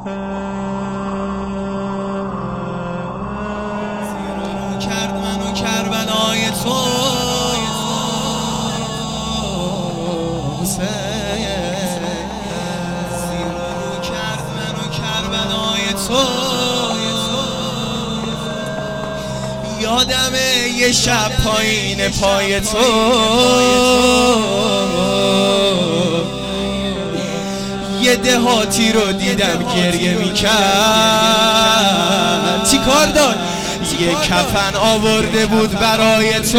زیرا کرد منو کربلای تو زیرا کرد منو کربلای تو یادمه یه شب پایین پای تو یه دهاتی رو دیدم گریه میکرد. چی کار داد؟ یه کفن آورده بود برای تو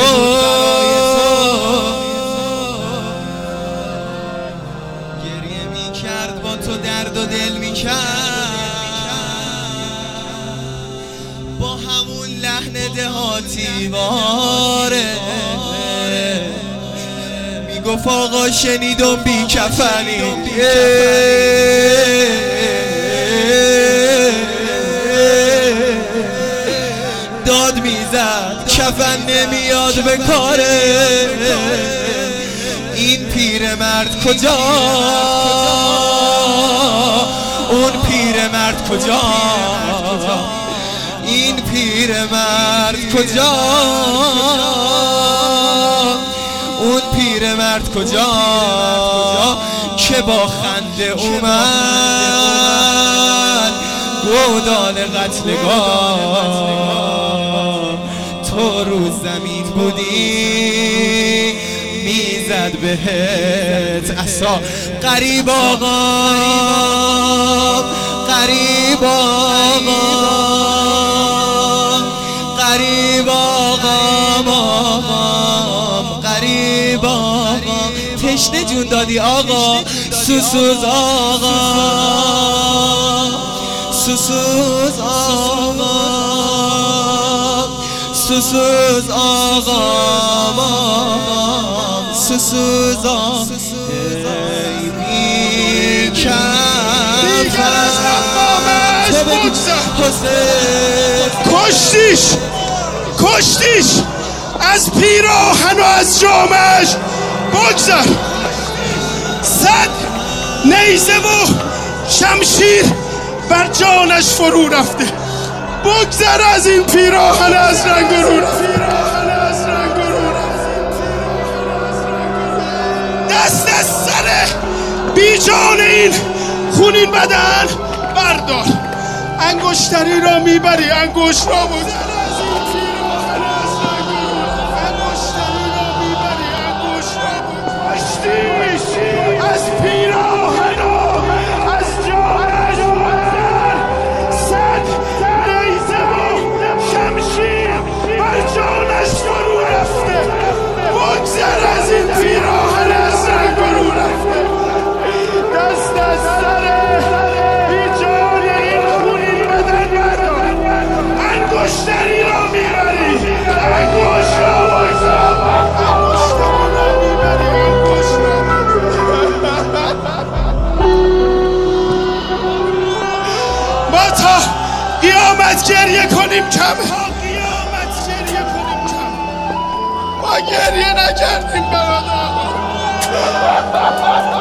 گریه میکرد با تو درد و دل میکرد با همون لحن دهاتی واره میگفت آقا شنیدم بی کفنی داد میزد کفن نمیاد به کاره این پیرمرد کجا اون پیرمرد کجا این پیرمرد کجا اون پیرمرد کجا که با خنده اومد گودال قتلگاه تو رو زمین بودی میزد بهت عصا غریب آقا غریب آقا غریب آقا غریب آقا تشنه جون دادی آقا سوسوز آقا سوسوز آقا سوسوز آقا سوسوز آقا ای کشتیش کشتیش از پیراهن و از جامش بگذر صد نیزه و شمشیر بر جانش فرو رفته بگذر از این پیراهن از رنگ و رو دست از سر بی جان این خونین بدن بردار انگشتری را میبری انگشت را بگذر از پیراهن و از جانش بگذر صد نیزه و شمشیر بر جانش فرو رفته بگذر از این پیراهن از رنگ فرو رفته دست از سر بی جان این خونین بدن بردار انگشتری را میبری انگشت را بگذر ما تا قیامت گریه کنیم کمه ما گریه نکردیم برادر